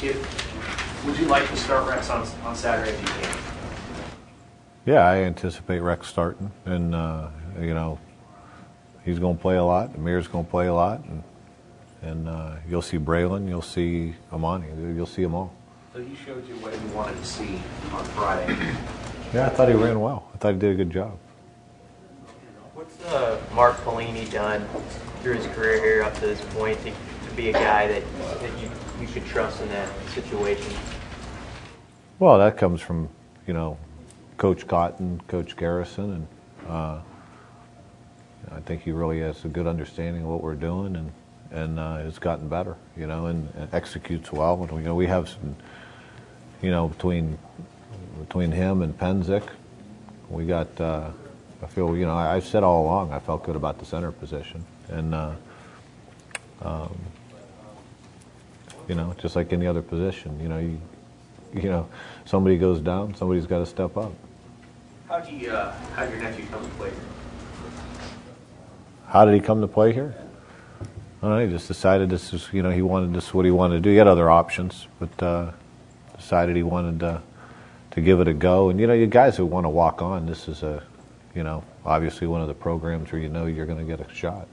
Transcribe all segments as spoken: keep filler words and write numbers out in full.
If, would you like to start Rex on, on Saturday if you can? Yeah, I anticipate Rex starting, and uh, you know, he's going to play a lot. Amir's going to play a lot, and and uh, you'll see Braylon, you'll see Amani, you'll see them all. So he showed you what he wanted to see on Friday. Yeah, I thought he ran well. I thought he did a good job. What's uh, Mark Pelini done through his career here up to this point to, to be a guy that, that you, you could trust in that situation? Well, that comes from, you know, Coach Cotton, Coach Garrison, and uh, I think he really has a good understanding of what we're doing, and and uh, has gotten better, you know, and, and executes well. And, you know, we have some, you know, between between him and Penzick, we got. Uh, I feel, you know, I, I've said all along I felt good about the center position, and uh, um, you know, just like any other position, you know, you you know, somebody goes down, somebody's got to step up. How did you, uh, how did your nephew come to play here? How did he come to play here? I don't know, he just decided this is, you know, he wanted this is what he wanted to do. He had other options, but uh, decided he wanted to, to give it a go. And, you know, you guys who want to walk on, this is a, you know, obviously one of the programs where you know you're going to get a shot.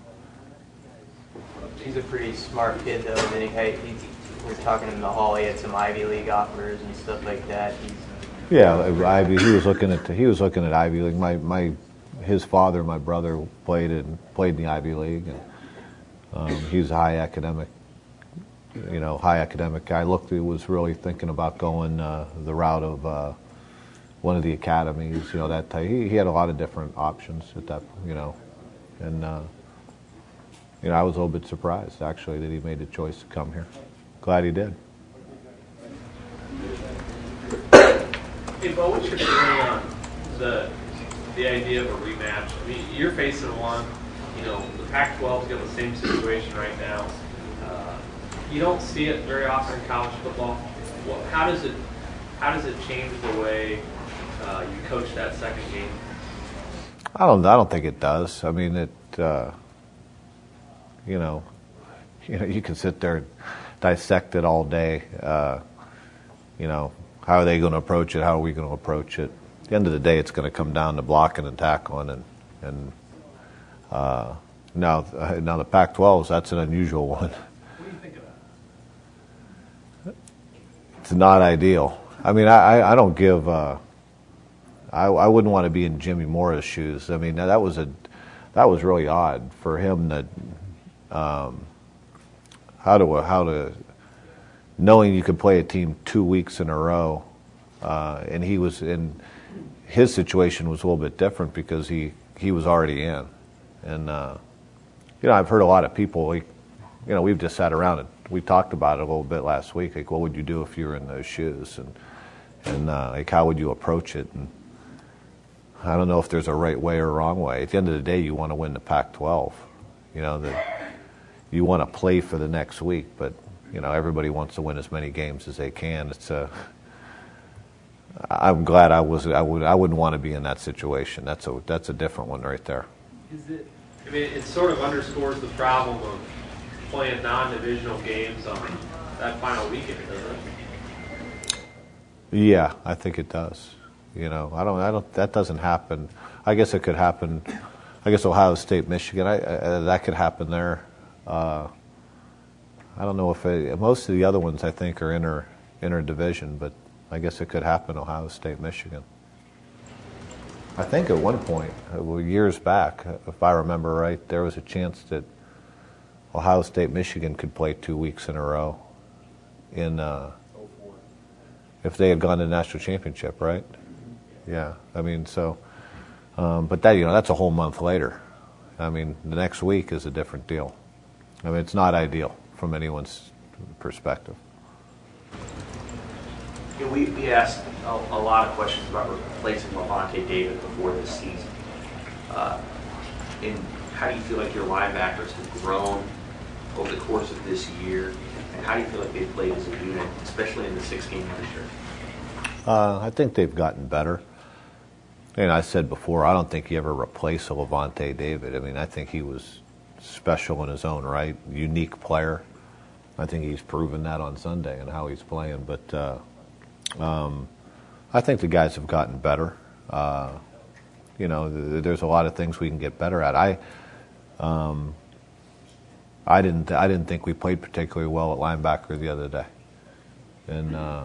He's a pretty smart kid, though. And then he, hey, he, we were talking in the hall, he had some Ivy League offers and stuff like that. He's, Yeah, Ivy. He was looking at he was looking at Ivy League. My my his father, my brother played in played in the Ivy League, and um, he's a high academic, you know, high academic guy. Looked, he was really thinking about going uh, the route of uh, one of the academies, you know, that type. He he had a lot of different options at that, you know, and uh, you know, I was a little bit surprised actually that he made the choice to come here. Glad he did. Hey, Bo, what's your feeling on the the idea of a rematch? I mean, you're facing one. You know, the Pac twelve's got the same situation right now. Uh, you don't see it very often in college football. Well, how does it how does it change the way uh, you coach that second game? I don't. I don't think it does. I mean, it. Uh, you know, you know, you can sit there and dissect it all day. Uh, you know. How are they going to approach it? How are we going to approach it? At the end of the day, it's going to come down to blocking and tackling. And and uh, now, uh, now the Pac twelves, that's an unusual one. What do you think of that? It's not ideal. I mean, I, I don't give. Uh, I I wouldn't want to be in Jimmy Mora's shoes. I mean, that was a that was really odd for him to um, how to how to. knowing you could play a team two weeks in a row, uh, and he was in, his situation was a little bit different because he, he was already in. And, uh, you know, I've heard a lot of people, like, you know, we've just sat around and we talked about it a little bit last week, like, what would you do if you were in those shoes? And, and uh, like, how would you approach it? And I don't know if there's a right way or a wrong way. At the end of the day, you want to win the Pac twelve. You know, that you want to play for the next week, but you know, everybody wants to win as many games as they can. It's a. I'm glad I was. I would. I wouldn't want to be in that situation. That's a. That's a different one right there. Is it? I mean, it sort of underscores the problem of playing non-divisional games on that final weekend, doesn't it? Yeah, I think it does. You know, I don't. I don't. That doesn't happen. I guess it could happen. I guess Ohio State, Michigan. I, uh, that could happen there. Uh, I don't know if it, most of the other ones I think are inter inter division, but I guess it could happen Ohio State, Michigan. I think at one point, years back, if I remember right, there was a chance that Ohio State, Michigan could play two weeks in a row in uh, if they had gone to the national championship, right? Yeah, I mean, so, um, but that, you know, that's a whole month later. I mean, the next week is a different deal. I mean, it's not ideal from anyone's perspective. You know, we, we asked a, a lot of questions about replacing Lavonte David before this season. Uh, and how do you feel like your linebackers have grown over the course of this year? And how do you feel like they've played as a unit, especially in the six-game win streak? Uh, I think they've gotten better. And I said before, I don't think you ever replace a Lavonte David. I mean, I think he was special in his own right, unique player. I think he's proven that on Sunday and how he's playing. But uh, um, I think the guys have gotten better. Uh, you know, th- there's a lot of things we can get better at. I, um, I didn't, I didn't think we played particularly well at linebacker the other day, and uh,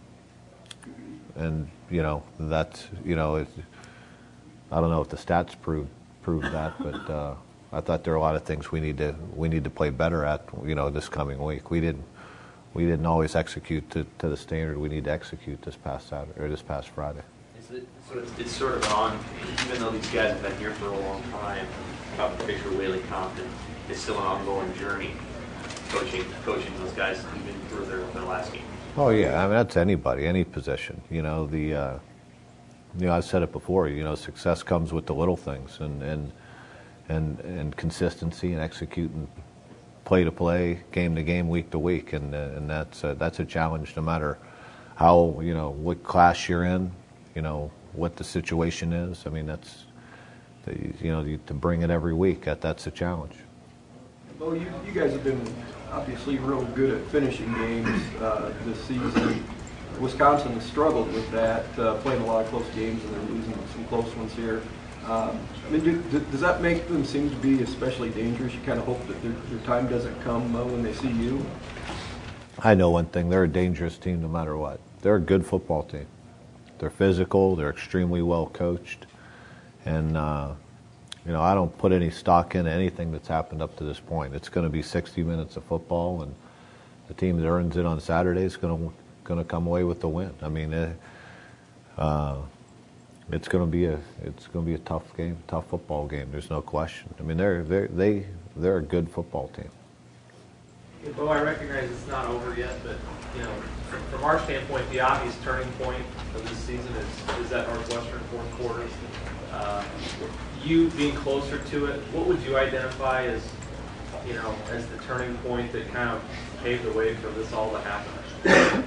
and you know that's you know it, I don't know if the stats prove prove that, but uh, I thought there are a lot of things we need to we need to play better at. You know, this coming week we didn't we didn't always execute to, to the standard we need to execute this past Saturday or this past Friday. Is it, so it's, it's sort of on, even though these guys have been here for a long time, about the picture Whaley Compton, it's still an ongoing journey, coaching coaching those guys even through their, their last game. Oh yeah, I mean that's anybody, any position. You know the, uh, you know I've said it before. You know success comes with the little things and and and, and consistency and executing play to play, game to game, week to week, and uh, and that's uh, that's a challenge no matter how you know what class you're in. You know what the situation is. I mean, that's you know to bring it every week. That that's a challenge. Well, you, you guys have been obviously real good at finishing games uh, this season. Wisconsin has struggled with that, uh, playing a lot of close games, and they're losing some close ones here. Um, I mean, do, do, does that make them seem to be especially dangerous? You kind of hope that their, their time doesn't come uh, when they see you. I know one thing: they're a dangerous team no matter what. They're a good football team. They're physical. They're extremely well coached, and uh, you know I don't put any stock into anything that's happened up to this point. It's going to be sixty minutes of football, and the team that earns it on Saturday is going to going to come away with the win. I mean, it, uh, it's going to be a it's going to be a tough game, tough football game. There's no question. I mean, they're they they they're a good football team. Yeah, Bo, I recognize it's not over yet, but you know, from, from our standpoint, the obvious turning point of this season is, is that Northwestern fourth quarter. Uh, you being closer to it, what would you identify as, you know, as the turning point that kind of paved the way for this all to happen?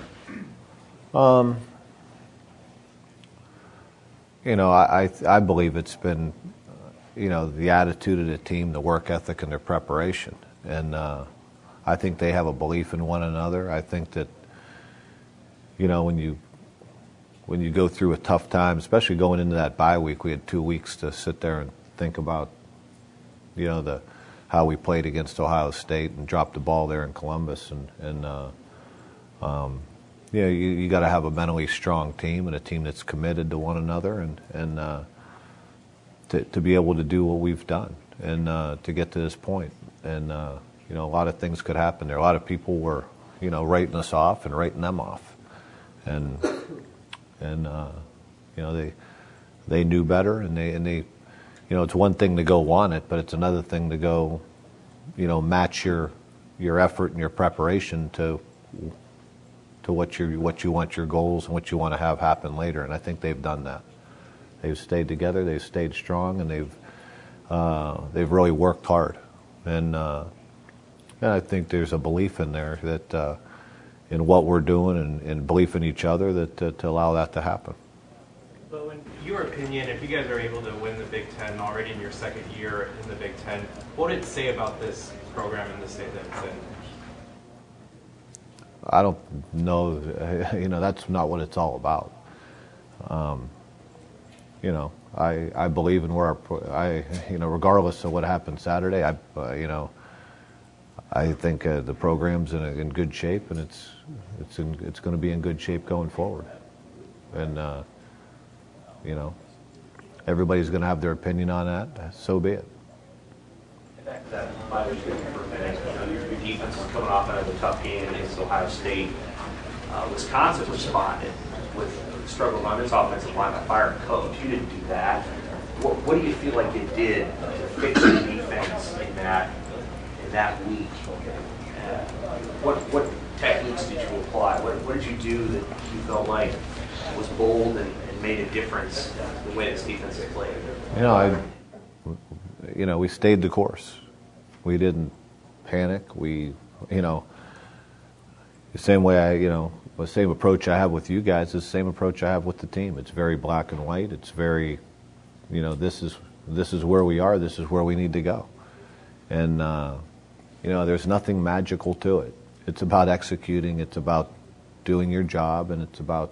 Um, you know, I I, I believe it's been, uh, you know, the attitude of the team, the work ethic, and their preparation, and. Uh, I think they have a belief in one another. I think that, you know, when you when you go through a tough time, especially going into that bye week, we had two weeks to sit there and think about, you know, the how we played against Ohio State and dropped the ball there in Columbus, and and uh, um, you know, you, you got to have a mentally strong team and a team that's committed to one another, and and uh, to to be able to do what we've done and uh, to get to this point, and. Uh, You know, a lot of things could happen there. A lot of people were, you know, writing us off and writing them off, and and uh, you know they they knew better, and they and they, you know, it's one thing to go want it, but it's another thing to go, you know, match your your effort and your preparation to to what you what you want your goals and what you want to have happen later. And I think they've done that. They've stayed together. They've stayed strong, and they've uh, they've really worked hard, and. Uh, And I think there's a belief in there that uh, in what we're doing and, and belief in each other that uh, to allow that to happen. But in your opinion, if you guys are able to win the Big Ten already in your second year in the Big Ten, what did it say about this program in the state that it's in? I don't know. You know, that's not what it's all about. Um, you know, I I believe in where our I you know regardless of what happened Saturday, I uh, you know. I think uh, the program's in, a, in good shape, and it's it's in, it's going to be in good shape going forward. And uh, you know, everybody's going to have their opinion on that. So be it. Back to that bye week for a minute. You know, your, your defense is coming off another tough game against Ohio State. Uh, Wisconsin responded with struggles on its offensive line by firing coach. You didn't do that. What, what do you feel like you did to fix the defense in that? that week? Uh, what what techniques did you apply? What, what did you do that you felt like was bold and, and made a difference in the way this defense has played? You know, I, you know, we stayed the course. We didn't panic. We, you know, the same way I, you know, the same approach I have with you guys is the same approach I have with the team. It's very black and white. It's very, you know, this is this is where we are. This is where we need to go. And uh, you know, there's nothing magical to it. it's about executing. It's about doing your job, and it's about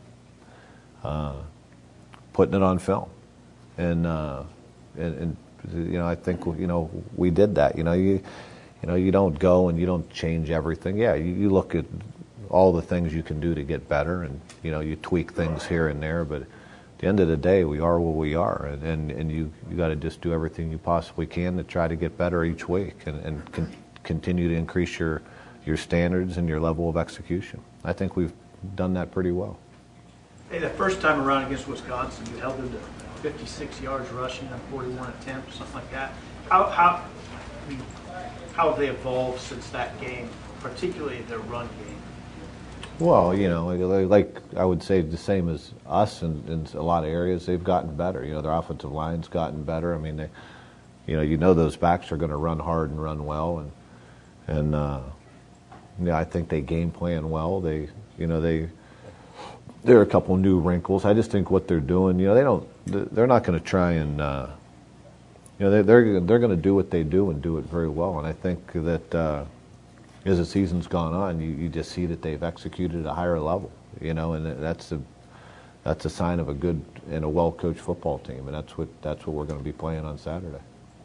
uh, putting it on film. And, uh, and and you know, I think you know we did that. You know, you you know you don't go and you don't change everything. Yeah, you, you look at all the things you can do to get better, and you know you tweak things here and there. But at the end of the day, we are what we are, and and, and you you got to just do everything you possibly can to try to get better each week, and and con- continue to increase your your standards and your level of execution. I think we've done that pretty well. Hey, the first time around against Wisconsin, you held them to fifty-six yards rushing on forty-one attempts, something like that. How how I mean, how have they evolved since that game, particularly their run game? Well, you know, like I would say the same as us in, in a lot of areas, they've gotten better. You know, their offensive line's gotten better. I mean, they, you know, you know those backs are going to run hard and run well, and and uh, yeah, I think they game plan well. They, you know, they. There are a couple new wrinkles. I just think what they're doing, you know, they don't, they're not going to try and, uh, you know, they're they're, they're going to do what they do and do it very well. And I think that uh, as the season's gone on, you, you just see that they've executed at a higher level, you know, and that's a that's a sign of a good and a well-coached football team, and that's what that's what we're going to be playing on Saturday.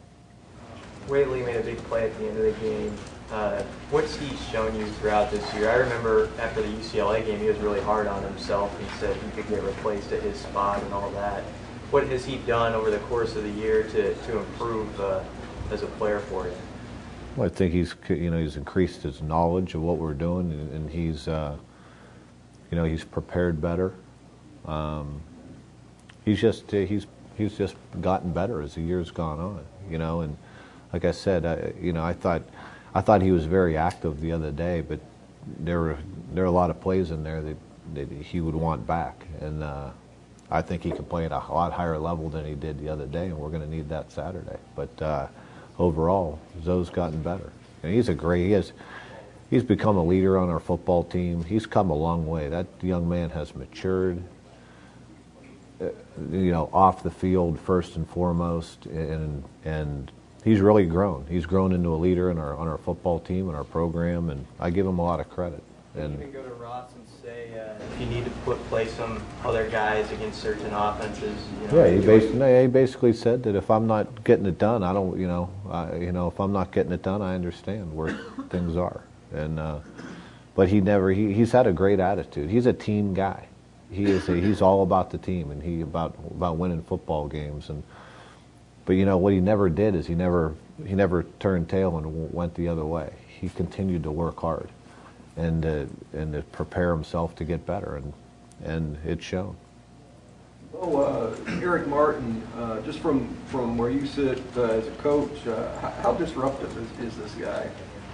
Whaley made a big play at the end of the game. Uh, what's he shown you throughout this year? I remember after the U C L A game, he was really hard on himself. He said he could get replaced at his spot and all that. What has he done over the course of the year to, to improve uh, as a player for you? Well, I think he's you know he's increased his knowledge of what we're doing, and, and he's uh, you know he's prepared better. Um, he's just he's he's just gotten better as the year's gone on. You know, and like I said, I, you know I thought. I thought he was very active the other day, but there were there are a lot of plays in there that, that he would want back, and uh, I think he can play at a lot higher level than he did the other day, and we're going to need that Saturday. But uh, overall, Zoe's gotten better. And he's a great. He has. He's become a leader on our football team. He's come a long way. That young man has matured. Uh, you know, off the field first and foremost, and and. He's really grown. He's grown into a leader in our on our football team and our program, and I give him a lot of credit. And you can go to Ross and say uh, if you need to put play some other guys against certain offenses. You know, yeah, he basically, no, he basically said that if I'm not getting it done, I don't. You know, I, you know, if I'm not getting it done, I understand where things are. And uh, but he never. He, he's had a great attitude. He's a team guy. He is. A, he's all about the team, and he about about winning football games. And but you know what he never did is he never he never turned tail and went the other way. He continued to work hard, and uh, and to prepare himself to get better, and and it's shown. Oh, uh, Eric Martin, uh, just from, from where you sit uh, as a coach, uh, how, how disruptive is, is this guy?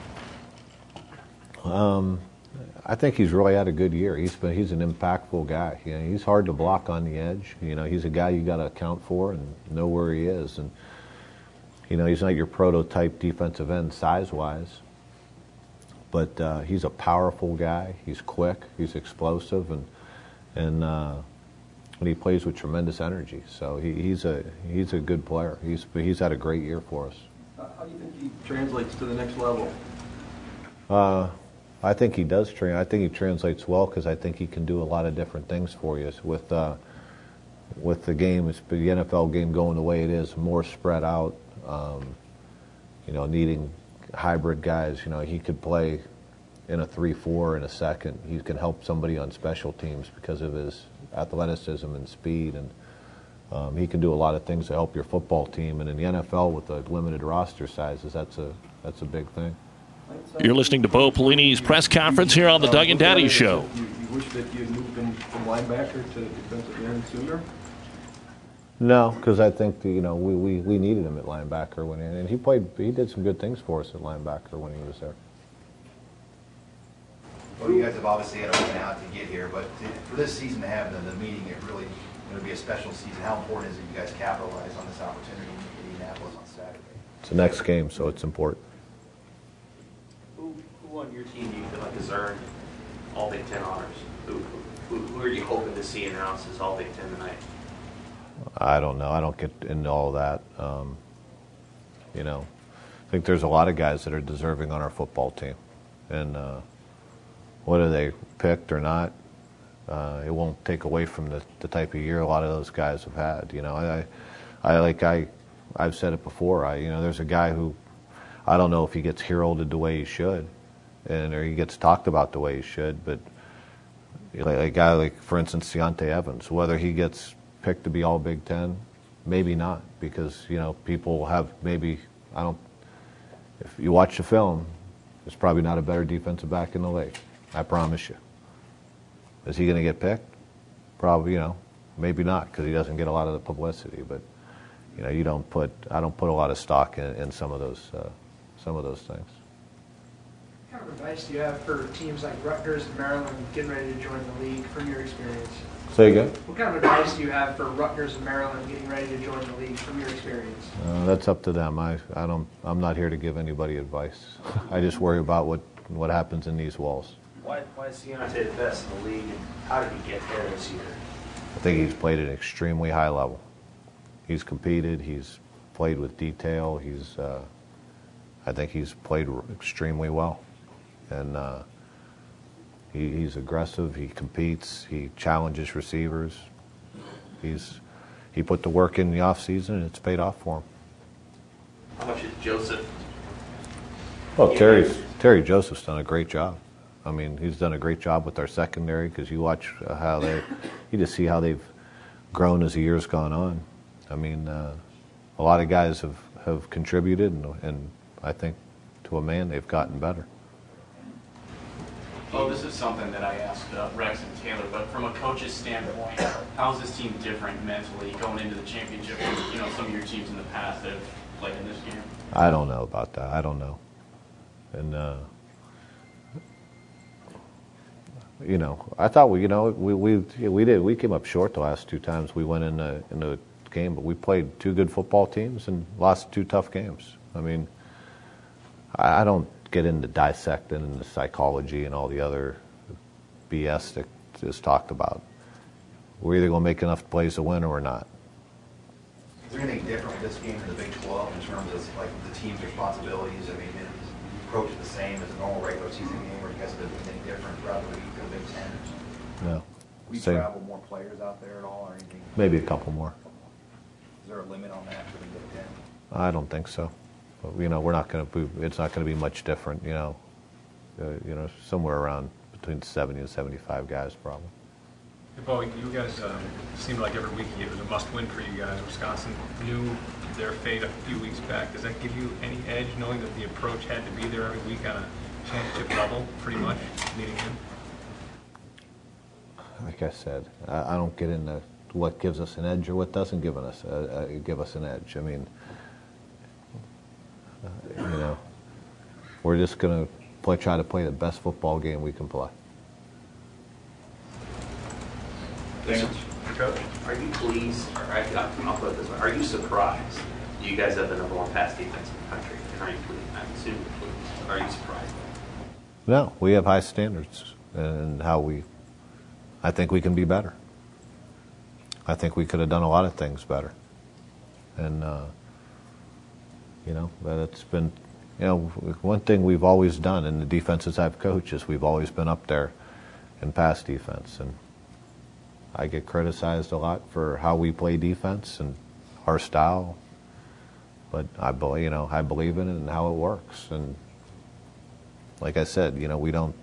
Um, I think he's really had a good year. He's been, he's an impactful guy. You know, he's hard to block on the edge. You know, he's a guy you got to account for and know where he is. And you know, he's not your prototype defensive end size-wise, but uh, he's a powerful guy. He's quick. He's explosive, and and uh, and he plays with tremendous energy. So he, he's a he's a good player. He's he's had a great year for us. How do you think he translates to the next level? Uh, I think he does train. I think he translates well because I think he can do a lot of different things for you. With uh, with the game, it's the N F L game going the way it is, more spread out. Um, you know, needing hybrid guys. You know, he could play in a three four in a second. He can help somebody on special teams because of his athleticism and speed, and um, he can do a lot of things to help your football team. And in the N F L with the limited roster sizes, that's a that's a big thing. You're listening to Bo Pelini's press conference here on the Doug and Daddy Show. You, you wish that you had moved him from linebacker to defensive end sooner? No, because I think the, you know we, we, we needed him at linebacker when he, and he played. He did some good things for us at linebacker when he was there. Well, you guys have obviously had a win out to get here, but to, for this season to have the, the meeting, it really going to be a special season. How important is it you guys capitalize on this opportunity in Indianapolis on Saturday? It's the next game, so it's important. Who, who on your team do you feel like has earned all Big Ten honors? Who, who, who are you hoping to see announced as all Big Ten tonight? I don't know. I don't get into all that. Um, you know, I think there's a lot of guys that are deserving on our football team, And uh, whether they picked or not, uh, it won't take away from the, the type of year a lot of those guys have had. You know, I, I like I, I've said it before. I, you know, there's a guy who, I don't know if he gets heralded the way he should, and or he gets talked about the way he should, but like a guy like, for instance, Deontay Evans, whether he gets picked to be all Big Ten, maybe not, because, you know, people have maybe, I don't, if you watch the film, there's probably not a better defensive back in the league. I promise you. Is he going to get picked? Probably, you know, maybe not, because he doesn't get a lot of the publicity. But, you know, you don't put, I don't put a lot of stock in, in some of those, uh, some of those things. What kind of advice do you have for teams like Rutgers and Maryland getting ready to join the league from your experience? Say again? What kind of advice do you have for Rutgers and Maryland getting ready to join the league from your experience? Uh, that's up to them. I, I don't, I'm not here to give anybody advice. I just worry about what, what happens in these walls. Why, why is Deontay the best in the league, and how did he get there this year? I think he's played at an extremely high level. He's competed. He's played with detail. He's, uh, I think he's played extremely well. And uh, he, he's aggressive. He competes. He challenges receivers. He's he put the work in the off season, and it's paid off for him. How much is Joseph? Well, Terry's, Terry Joseph's done a great job. I mean, he's done a great job with our secondary, because you watch uh, how they, you just see how they've grown as the year's gone on. I mean, uh, a lot of guys have, have contributed, and, and I think to a man they've gotten better. Oh, this is something that I asked uh, Rex and Taylor, but from a coach's standpoint, how is this team different mentally going into the championship from, you know, some of your teams in the past that have played in this game? I don't know about that. I don't know. And, uh, you know, I thought we, you know, we we we did. We came up short the last two times we went in the, in the game, but we played two good football teams and lost two tough games. I mean, I, I don't get into dissecting and the psychology and all the other B S that is talked about. We're either going to make enough plays to win or we're not. Is there anything different with this game in the Big twelve in terms of like the team's responsibilities? I mean, is the approach the same as a normal regular season game, or you guys have been doing anything different throughout the week in the Big Ten? No. We Same. travel more players out there at all, or anything? Maybe a couple more. Is there a limit on that for the Big Ten? I don't think so. But, you know, we're not going to. It's not going to be much different. You know, uh, you know, somewhere around between seventy and seventy-five guys, probably. Bo, you guys um, seemed like every week it was a must-win for you guys. Wisconsin knew their fate a few weeks back. Does that give you any edge, knowing that the approach had to be there every week on a championship level, pretty much leading in? Like I said, I, I don't get into what gives us an edge or what doesn't give us uh, uh, give us an edge. I mean, uh, you know, we're just going to play, try to play the best football game we can play. Thanks. Coach, are you pleased, or I, I'll put it this way, are you surprised you guys have the number one pass defense in the country? And are you pleased? I'm assuming you're pleased. Are you surprised? No, we have high standards, and how we, I think we can be better. I think we could have done a lot of things better. And, uh, you know, but it's been, you know, one thing we've always done in the defenses I've coached is we've always been up there in pass defense. And I get criticized a lot for how we play defense and our style, but I believe, you know, I believe in it and how it works. And like I said, you know, we don't,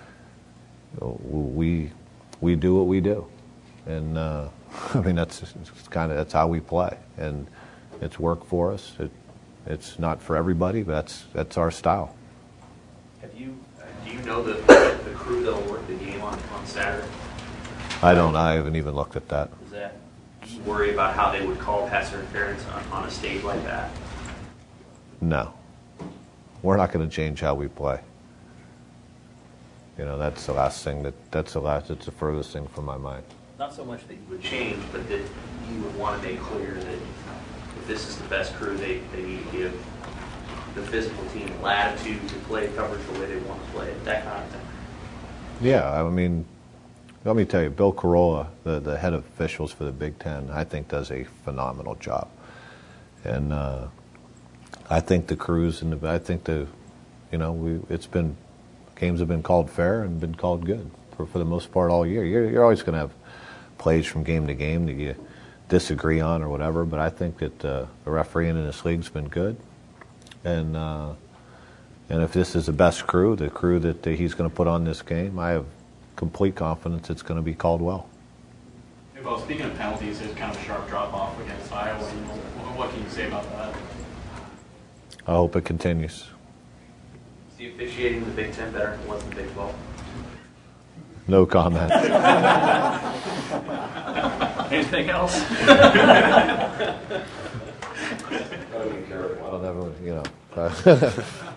we we do what we do, and uh, I mean that's kind of that's how we play, and it's worked for us. It it's not for everybody, but that's that's our style. Have you uh, do you know the the crew that'll work the game on on Saturday? I don't. I haven't even looked at that. Is that you worry about how they would call pass interference on, on a stage like that? No, we're not going to change how we play. You know, that's the last thing that that's the last. It's the furthest thing from my mind. Not so much that you would change, but that you would want to make clear that if this is the best crew, they, they need to give the physical team latitude to play coverage the way they want to play it, that kind of thing. Yeah, I mean, let me tell you, Bill Carolla, the, the head of officials for the Big Ten, I think does a phenomenal job. And uh, I think the crews and the, I think the, you know, we it's been, games have been called fair and been called good for, for the most part all year. You're, you're always going to have plays from game to game that you disagree on or whatever, but I think that uh, the refereeing in this league's been good. And uh, and if this is the best crew, the crew that he's going to put on this game, I have complete confidence it's going to be called well. Hey, well, speaking of penalties, there's kind of a sharp drop-off against Iowa. What can you say about that? I hope it continues. Is the officiating in the Big Ten better than it was in the Big twelve? No comment. Anything else? Well, never, you know.